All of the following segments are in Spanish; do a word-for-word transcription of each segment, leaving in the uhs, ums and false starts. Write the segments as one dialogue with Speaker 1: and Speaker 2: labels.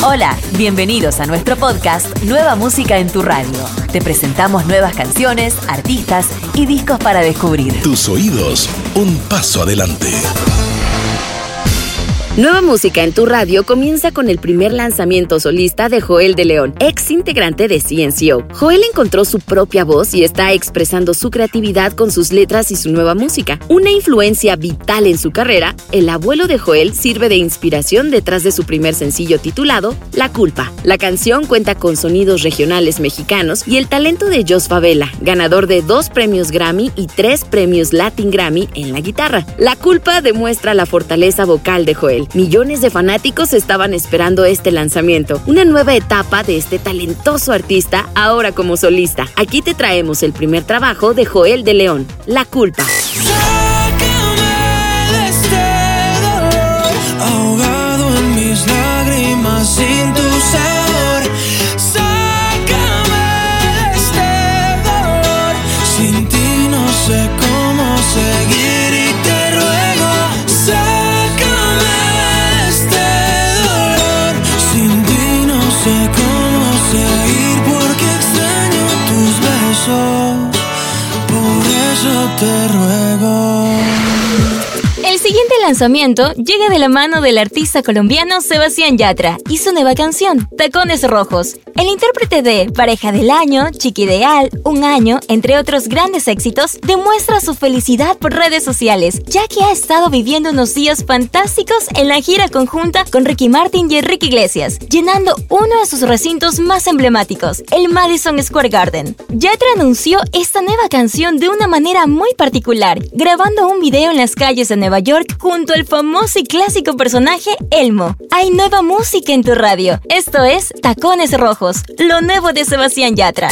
Speaker 1: Hola, bienvenidos a nuestro podcast Nueva Música en tu Radio. Te presentamos nuevas canciones, artistas y discos para descubrir.
Speaker 2: Tus oídos, un paso adelante.
Speaker 3: Nueva Música en tu Radio comienza con el primer lanzamiento solista de Joel de León, ex integrante de C N C O. Joel encontró su propia voz y está expresando su creatividad con sus letras y su nueva música. Una influencia vital en su carrera, el abuelo de Joel sirve de inspiración detrás de su primer sencillo titulado La Culpa. La canción cuenta con sonidos regionales mexicanos y el talento de Jos Favela, ganador de dos premios Grammy y tres premios Latin Grammy en la guitarra. La Culpa demuestra la fortaleza vocal de Joel. Millones de fanáticos estaban esperando este lanzamiento, una nueva etapa de este talentoso artista ahora como solista. Aquí te traemos el primer trabajo de Joel de León, La Culpa.
Speaker 4: Sácame de este dolor, ahogado en mis lágrimas sin tu sabor. Sácame de este dolor, sin ti no sé cómo seguir y te ruego. Sácame No sé cómo seguir porque extraño tus besos, por eso te ruego.
Speaker 5: El siguiente lanzamiento llega de la mano del artista colombiano Sebastián Yatra y su nueva canción, Tacones Rojos. El intérprete de Pareja del Año, Chica Ideal, Un Año, entre otros grandes éxitos, demuestra su felicidad por redes sociales, ya que ha estado viviendo unos días fantásticos en la gira conjunta con Ricky Martin y Enrique Iglesias, llenando uno de sus recintos más emblemáticos, el Madison Square Garden. Yatra anunció esta nueva canción de una manera muy particular, grabando un video en las calles de Nueva York junto al famoso y clásico personaje Elmo. Hay nueva música en tu radio. Esto es Tacones Rojos, lo nuevo de Sebastián Yatra.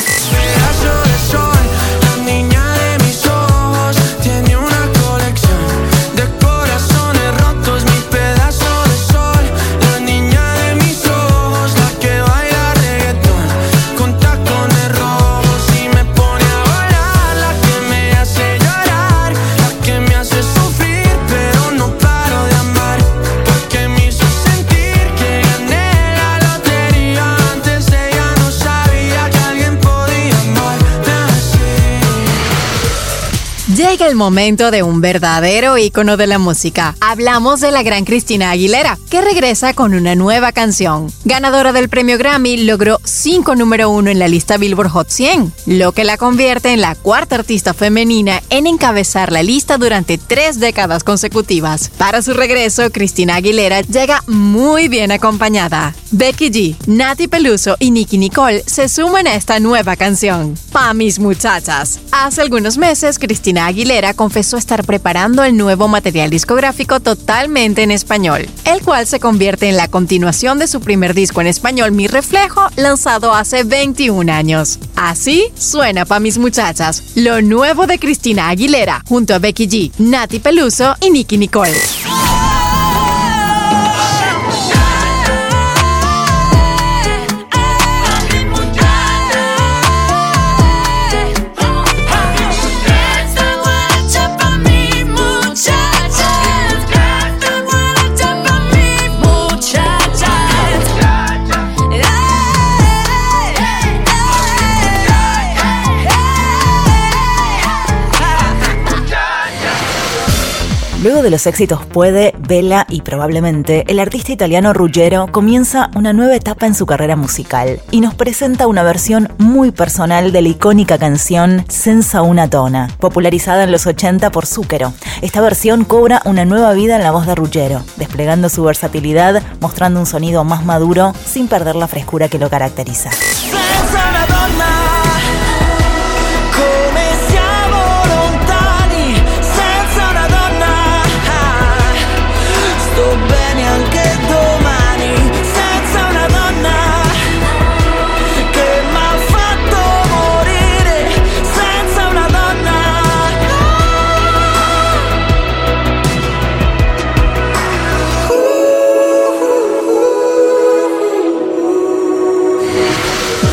Speaker 6: Llega el momento de un verdadero ícono de la música. Hablamos de la gran Cristina Aguilera, que regresa con una nueva canción. Ganadora del premio Grammy, logró cinco número uno en la lista Billboard Hot cien, lo que la convierte en la cuarta artista femenina en encabezar la lista durante tres décadas consecutivas. Para su regreso, Cristina Aguilera llega muy bien acompañada. Becky G, Nati Peluso y Nicki Nicole se suman a esta nueva canción, Pa' mis muchachas. Hace algunos meses, Cristina Aguilera confesó estar preparando el nuevo material discográfico totalmente en español, el cual se convierte en la continuación de su primer disco en español, Mi Reflejo, lanzado hace veintiún años. Así suena Pa' mis muchachas, lo nuevo de Cristina Aguilera, junto a Becky G, Nati Peluso y Nicki Nicole.
Speaker 1: Luego de los éxitos Puede, Vela y Probablemente, el artista italiano Ruggiero comienza una nueva etapa en su carrera musical y nos presenta una versión muy personal de la icónica canción Senza una tona, popularizada en los ochenta por Zucchero. Esta versión cobra una nueva vida en la voz de Ruggiero, desplegando su versatilidad, mostrando un sonido más maduro sin perder la frescura que lo caracteriza.
Speaker 4: Senza una donna, come siamo lontani, senza una donna, sto bene anche domani, senza una donna che m'ha fatto morire, senza una donna. Uh, uh, uh.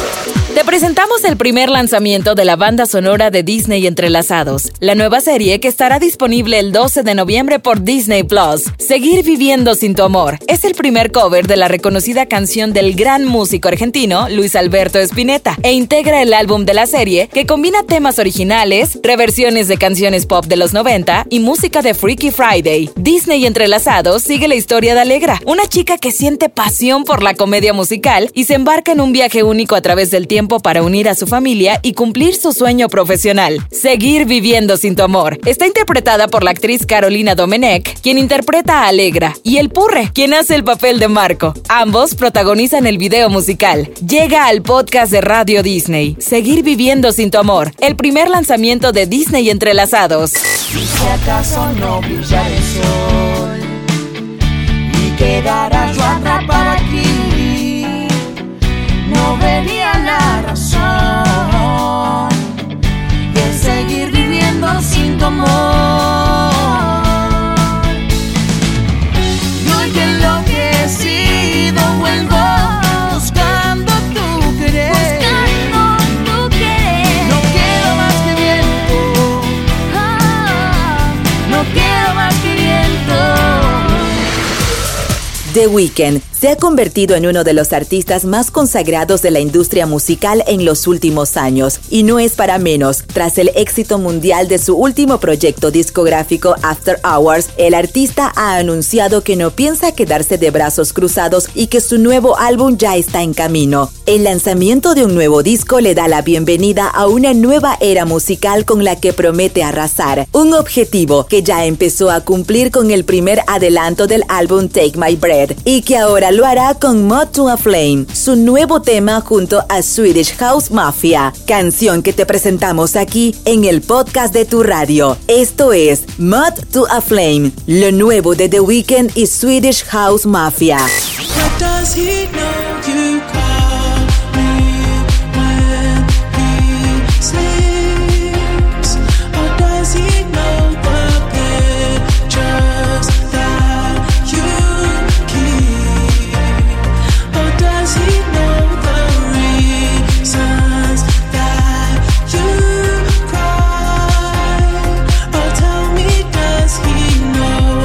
Speaker 7: presentamos el primer lanzamiento de la banda sonora de Disney Entrelazados, la nueva serie que estará disponible el doce de noviembre por Disney Plus. Seguir viviendo sin tu amor es el primer cover de la reconocida canción del gran músico argentino Luis Alberto Spinetta e integra el álbum de la serie que combina temas originales, reversiones de canciones pop de los noventa y música de Freaky Friday. Disney Entrelazados sigue la historia de Alegra, una chica que siente pasión por la comedia musical y se embarca en un viaje único a través del tiempo para unir a su familia y cumplir su sueño profesional. Seguir viviendo sin tu amor está interpretada por la actriz Carolina Domenech, quien interpreta a Alegra, y El Purre, quien hace el papel de Marco. Ambos protagonizan el video musical. Llega al podcast de Radio Disney, Seguir viviendo sin tu amor, el primer lanzamiento de Disney Entrelazados.
Speaker 4: Si acaso no brillara el sol y quedara yo atrapado aquí, no vería la razón de seguir viviendo sin tu amor. Y hoy que enloquecido vuelvo buscando tu querer,
Speaker 5: Buscando tu querer.
Speaker 4: no quiero más que viento, no quiero más que viento.
Speaker 8: The Weeknd se ha convertido en uno de los artistas más consagrados de la industria musical en los últimos años, y no es para menos. Tras el éxito mundial de su último proyecto discográfico After Hours, el artista ha anunciado que no piensa quedarse de brazos cruzados y que su nuevo álbum ya está en camino. El lanzamiento de un nuevo disco le da la bienvenida a una nueva era musical con la que promete arrasar, un objetivo que ya empezó a cumplir con el primer adelanto del álbum Take My Breath, y que ahora lo hará con Moth to a Flame, su nuevo tema junto a Swedish House Mafia, canción que te presentamos aquí en el podcast de tu radio. Esto es Moth to a Flame, lo nuevo de The Weeknd y Swedish House Mafia.
Speaker 4: What does he know you call me when he sleeps? Or does he know the pictures that you keep? Or does he know the reasons that you cry? Or tell me, does he know?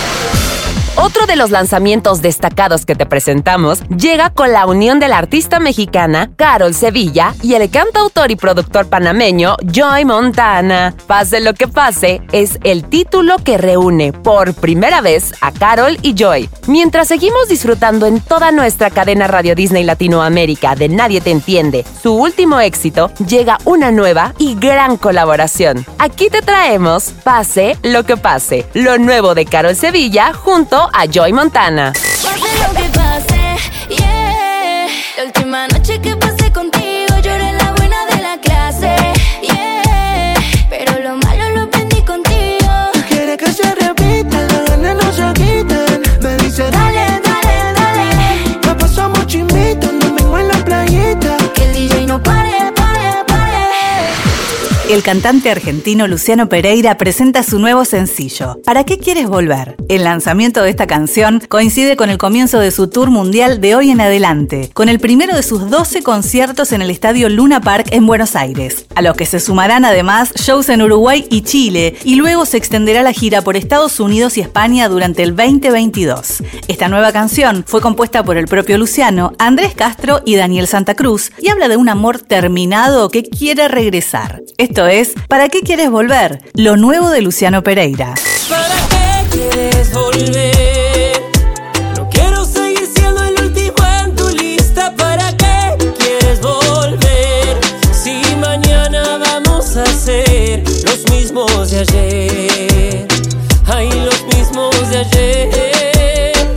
Speaker 3: Otro de los lanzamientos destacados que te presentamos llega con la unión de la artista mexicana Carol Sevilla y el cantautor y productor panameño Joey Montana. Pase lo que pase es el título que reúne por primera vez a Carol y Joey. Mientras seguimos disfrutando en toda nuestra cadena Radio Disney Latinoamérica de Nadie Te Entiende su último éxito, llega una nueva y gran colaboración. Aquí te traemos Pase lo que pase, lo nuevo de Carol Sevilla junto a Joey Montana.
Speaker 5: Pase lo que pase, yeah. La última noche que pasé contigo lloré en la buena de la clase, yeah. Pero lo malo lo aprendí contigo.
Speaker 4: Quiere que se repita, las ganas no se quitan. Me dice dale, dale, dale. La pasamos chimbito, no vengo en la playita.
Speaker 5: Que el D J no pare, pare, pare.
Speaker 1: El cantante argentino Luciano Pereira presenta su nuevo sencillo, ¿Para qué quieres volver? El lanzamiento de esta canción coincide con el comienzo de su tour mundial de hoy en adelante, con el primero de sus doce conciertos en el estadio Luna Park en Buenos Aires, a los que se sumarán además shows en Uruguay y Chile, y luego se extenderá la gira por Estados Unidos y España durante el veinte veintidós. Esta nueva canción fue compuesta por el propio Luciano, Andrés Castro y Daniel Santa Cruz, y habla de un amor terminado que quiere regresar. Esto es ¿Para qué quieres volver? Lo nuevo de Luciano Pereira.
Speaker 4: ¿Para qué quieres volver? No quiero seguir siendo el último en tu lista. ¿Para qué quieres volver? Si mañana vamos a ser los mismos de ayer. Ay, los mismos de ayer.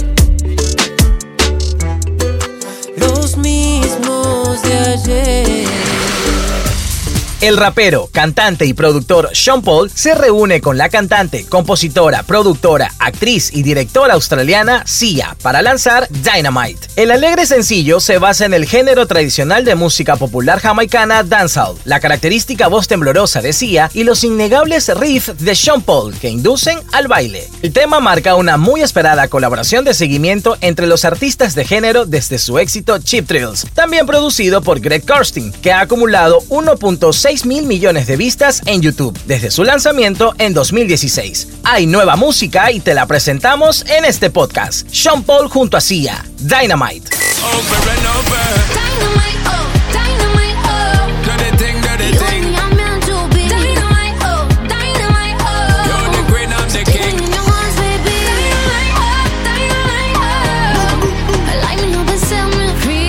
Speaker 4: Los mismos de ayer.
Speaker 9: El rapero, cantante y productor Sean Paul se reúne con la cantante, compositora, productora, actriz y directora australiana Sia para lanzar Dynamite. El alegre sencillo se basa en el género tradicional de música popular jamaicana dancehall, la característica voz temblorosa de Sia y los innegables riffs de Sean Paul que inducen al baile. El tema marca una muy esperada colaboración de seguimiento entre los artistas de género desde su éxito Cheap Thrills, también producido por Greg Kurstin, que ha acumulado uno punto seis mil millones de vistas en YouTube desde su lanzamiento en dos mil dieciséis. Hay nueva música y te la presentamos en este podcast. Sean Paul junto a Sia, Dynamite.
Speaker 10: Over and over. Dynamite, oh, dynamite, oh. Do the thing, do the thing. You are meant to be. Dynamite, oh, dynamite, oh. You're the queen, I'm the king. In your arms, baby. Dynamite, oh, dynamite, oh. Light me up and set me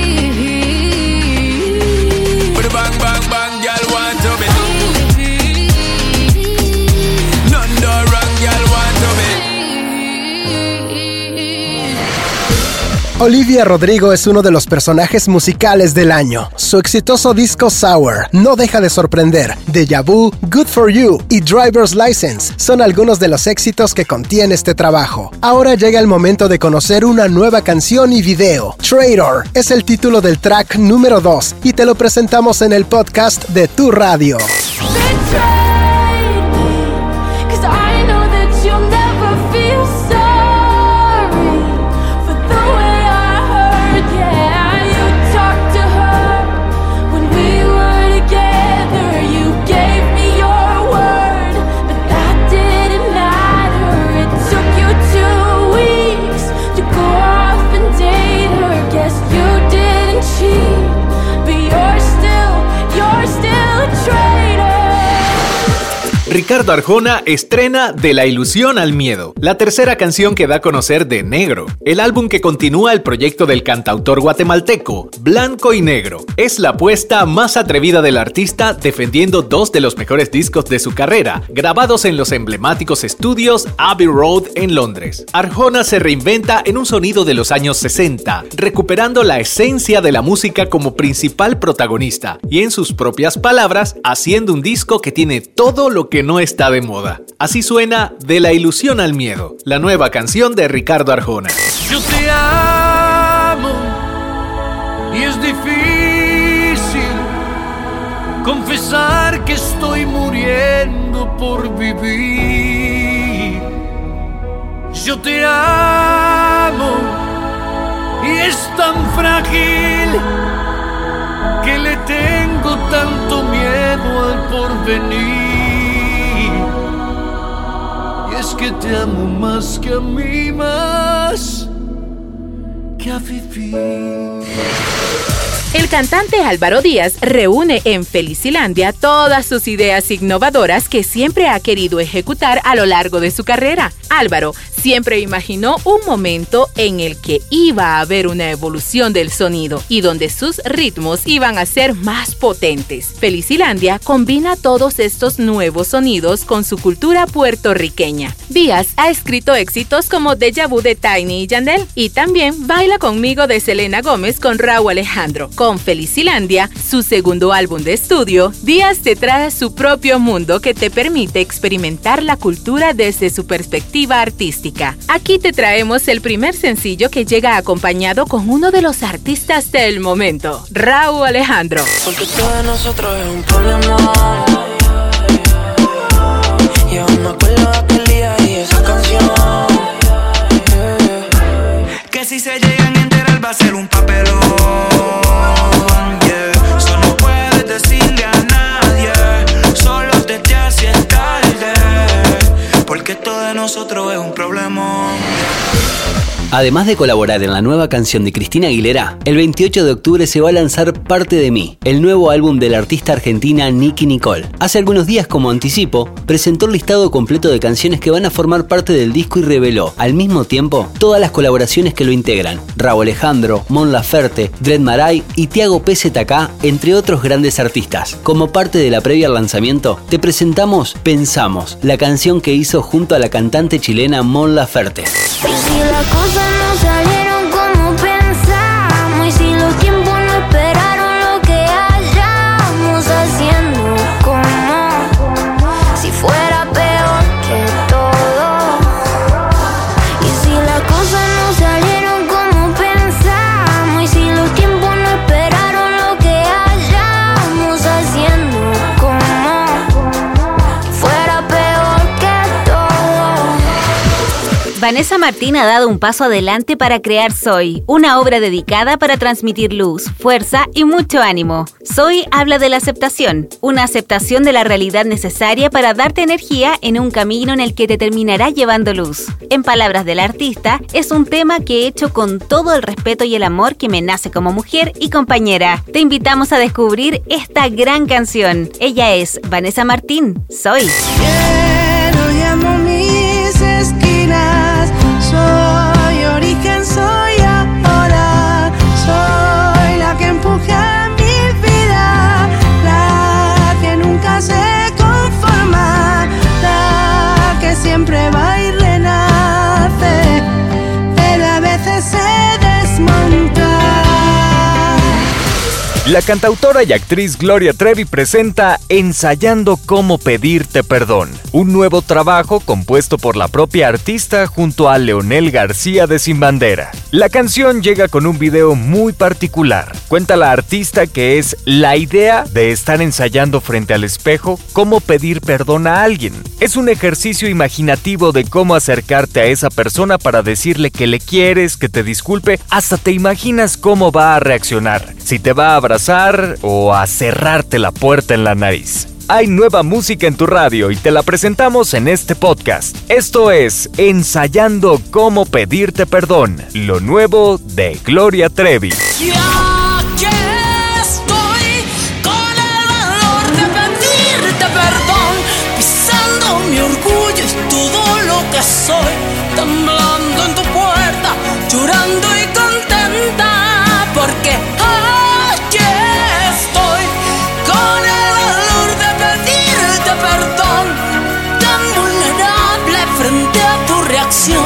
Speaker 10: free. Put a bang, bang, bang, girl, want to be. None do wrong, girl, want to be.
Speaker 11: Olivia Rodrigo es uno de los personajes musicales del año. Su exitoso disco Sour no deja de sorprender. Deja Vu, Good For You y Driver's License son algunos de los éxitos que contiene este trabajo. Ahora llega el momento de conocer una nueva canción y video. Traitor es el título del track número dos y te lo presentamos en el podcast de Tu Radio.
Speaker 12: Ricardo Arjona estrena De la ilusión al miedo, la tercera canción que da a conocer de Negro, el álbum que continúa el proyecto del cantautor guatemalteco. Blanco y Negro es la apuesta más atrevida del artista, defendiendo dos de los mejores discos de su carrera, grabados en los emblemáticos estudios Abbey Road en Londres. Arjona se reinventa en un sonido de los años sesenta, recuperando la esencia de la música como principal protagonista y, en sus propias palabras, haciendo un disco que tiene todo lo que no está de moda. Así suena De la ilusión al miedo, la nueva canción de Ricardo Arjona.
Speaker 13: Yo te amo y es difícil confesar que estoy muriendo por vivir. Yo te amo y es tan frágil que le tengo tanto miedo al porvenir. Es que te amo más que a mí, más que a Fifi.
Speaker 14: El cantante Álvaro Díaz reúne en Felicilandia todas sus ideas innovadoras que siempre ha querido ejecutar a lo largo de su carrera. Álvaro siempre imaginó un momento en el que iba a haber una evolución del sonido y donde sus ritmos iban a ser más potentes. Felicilandia combina todos estos nuevos sonidos con su cultura puertorriqueña. Díaz ha escrito éxitos como Deja Vu de Tiny y Yandel y también Baila Conmigo de Selena Gómez con Rauw Alejandro. Con Felicilandia, su segundo álbum de estudio, Díaz te trae su propio mundo que te permite experimentar la cultura desde su perspectiva artística. Aquí te traemos el primer sencillo que llega acompañado con uno de los artistas del momento, Rauw Alejandro.
Speaker 15: Porque todo de nosotros es un problema. Y aún me acuerdo de aquel día y esa canción. Que si se llegan a enterar va a ser un papelón. Porque todo de nosotros es un problema.
Speaker 16: Además de colaborar en la nueva canción de Cristina Aguilera, el veintiocho de octubre se va a lanzar Parte de mí, el nuevo álbum de la artista argentina Nicki Nicole. Hace algunos días, como anticipo, presentó el listado completo de canciones que van a formar parte del disco y reveló, al mismo tiempo, todas las colaboraciones que lo integran: Rauw Alejandro, Mon Laferte, Dread Marai y Tiago P Z K, entre otros grandes artistas. Como parte de la previa al lanzamiento, te presentamos Pensamos, la canción que hizo junto a la cantante chilena Mon Laferte.
Speaker 10: No salieron como pensamos y si los tiempos no esperaron lo que hayamos haciendo
Speaker 17: Vanessa Martín ha dado un paso adelante para crear Soy, una obra dedicada para transmitir luz, fuerza y mucho ánimo. Soy habla de la aceptación, una aceptación de la realidad necesaria para darte energía en un camino en el que te terminará llevando luz. En palabras del artista, es un tema que he hecho con todo el respeto y el amor que me nace como mujer y compañera. Te invitamos a descubrir esta gran canción. Ella es Vanessa Martín, Soy.
Speaker 10: Quiero y amo mis esquinas, soy origen, soy ahora, soy la que empuja mi vida, la que nunca se conforma, la que siempre va y renace, pero a veces se desmonta.
Speaker 18: La cantautora y actriz Gloria Trevi presenta Ensayando cómo pedirte perdón, un nuevo trabajo compuesto por la propia artista junto a Leonel García de Sin Bandera. La canción llega con un video muy particular. Cuenta la artista que es la idea de estar ensayando frente al espejo cómo pedir perdón a alguien. Es un ejercicio imaginativo de cómo acercarte a esa persona para decirle que le quieres, que te disculpe, hasta te imaginas cómo va a reaccionar, si te va a abrazar o a cerrarte la puerta en la nariz. Hay nueva música en tu radio y te la presentamos en este podcast. Esto es Ensayando cómo pedirte perdón, lo nuevo de Gloria Trevi.
Speaker 10: Ya que estoy con el valor de pedirte perdón, pisando mi orgullo y todo lo que soy, temblando en tu puerta, llorando y contenta, porque aquí estoy con el valor de pedirte perdón, tan vulnerable frente a tu reacción.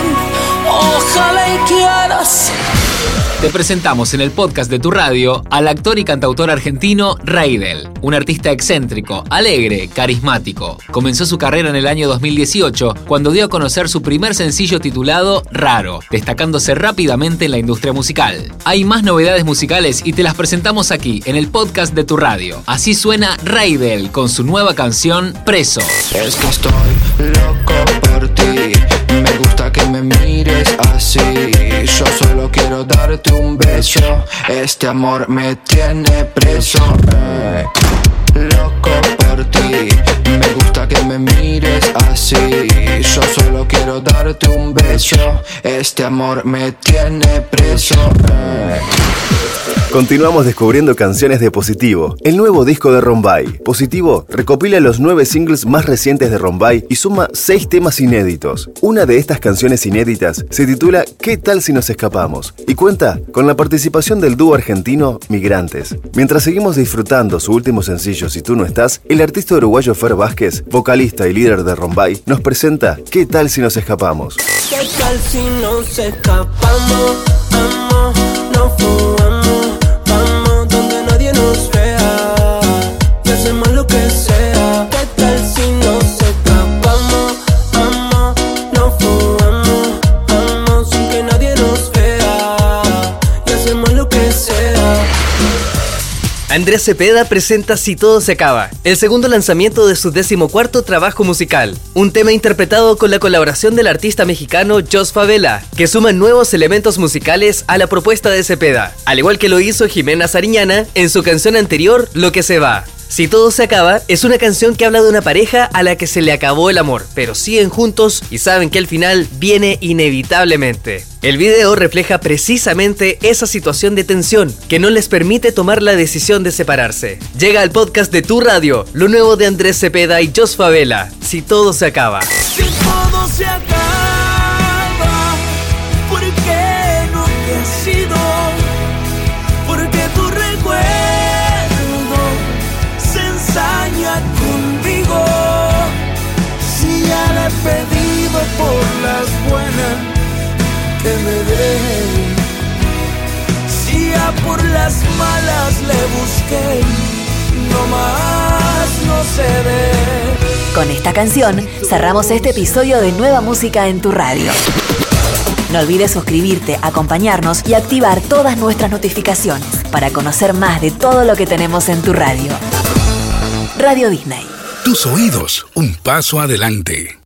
Speaker 10: Ojalá y quieras.
Speaker 12: Te presentamos en el podcast de tu radio al actor y cantautor argentino Reidel, un artista excéntrico, alegre, carismático. Comenzó su carrera en el año dos mil dieciocho cuando dio a conocer su primer sencillo titulado Raro, destacándose rápidamente en la industria musical. Hay más novedades musicales y te las presentamos aquí en el podcast de tu radio. Así suena Reidel con su nueva canción Preso.
Speaker 19: Es que estoy loco por ti, me gusta que me mires así, yo solo quiero darte un beso, este amor me tiene preso. Eh, loco por ti, me gusta que me mires así, yo solo quiero darte un beso, este amor me tiene preso. Eh.
Speaker 20: Continuamos descubriendo canciones de Positivo, el nuevo disco de Rombay. Positivo recopila los nueve singles más recientes de Rombay y suma seis temas inéditos. Una de estas canciones inéditas se titula ¿Qué tal si nos escapamos? Y cuenta con la participación del dúo argentino Migrantes. Mientras seguimos disfrutando su último sencillo Si tú no estás, el artista uruguayo Fer Vázquez, vocalista y líder de Rombay, nos presenta ¿Qué tal si nos escapamos?
Speaker 10: ¿Qué tal si nos escapamos? Amo, no fugamos, vamos donde nadie nos vea y hacemos lo que sea. ¿Qué tal si nos escapamos? Amo, no fugamos, vamos sin que nadie nos vea y hacemos lo que sea.
Speaker 21: Andrés Cepeda presenta Si todo se acaba, el segundo lanzamiento de su decimocuarto trabajo musical. Un tema interpretado con la colaboración del artista mexicano Jos Favela, que suma nuevos elementos musicales a la propuesta de Cepeda, al igual que lo hizo Jimena Sariñana en su canción anterior Lo que se va. Si todo se acaba es una canción que habla de una pareja a la que se le acabó el amor, pero siguen juntos y saben que el final viene inevitablemente. El video refleja precisamente esa situación de tensión que no les permite tomar la decisión de separarse. Llega al podcast de tu radio, lo nuevo de Andrés Cepeda y Jos Favela, Si todo se acaba.
Speaker 10: Si todo se acaba, ¿por qué no te has ido? Porque tu recuerdo se ensaña conmigo. Si ya le he pedido por las buenas que me dé, si ya por las malas le busqué, no más no se ve.
Speaker 1: Con esta canción cerramos este episodio de Nueva Música en tu radio. No olvides suscribirte, acompañarnos y activar todas nuestras notificaciones para conocer más de todo lo que tenemos en tu radio. Radio Disney.
Speaker 2: Tus oídos, un paso adelante.